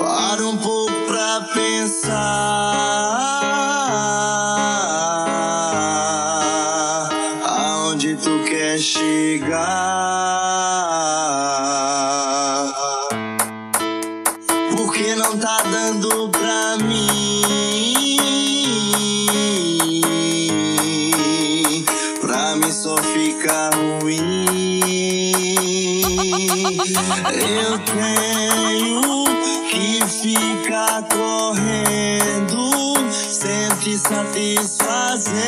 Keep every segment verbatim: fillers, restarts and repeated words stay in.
Para um pouco pra pensar aonde tu quer chegar. Porque não tá dando pra mim, pra mim só fica ruim. Eu tenho que ficar correndo, sempre satisfazendo.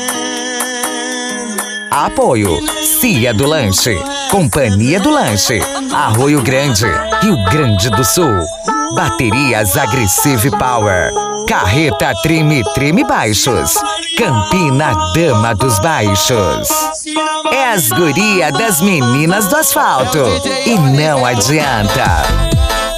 Apoio Cia do Lanche, Companhia do Lanche, Arroio Grande, Rio Grande do Sul. Baterias Aggressive Power, Carreta Trime Trime Baixos, Campina Dama dos Baixos. É as guria das meninas do asfalto e não adianta.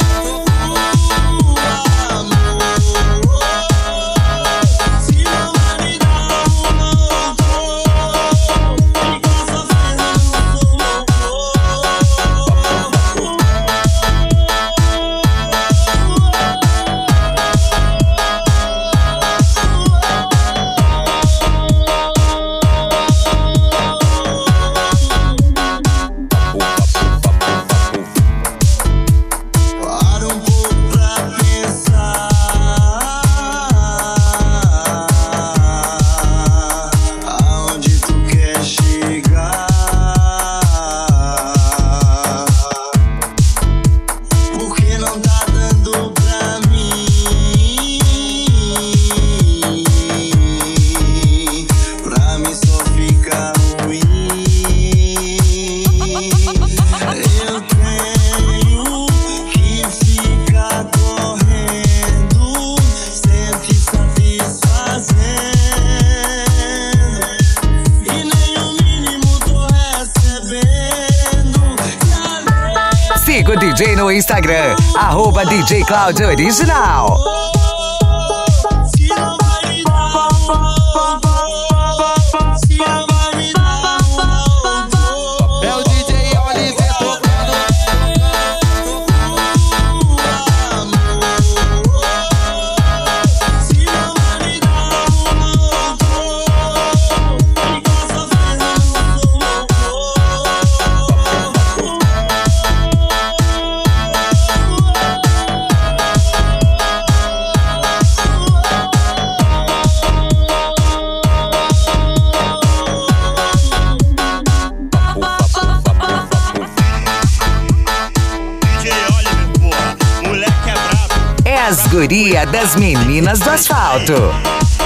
Siga o D J no Instagram, arroba D J Cláudio Original. As guria das meninas do asfalto.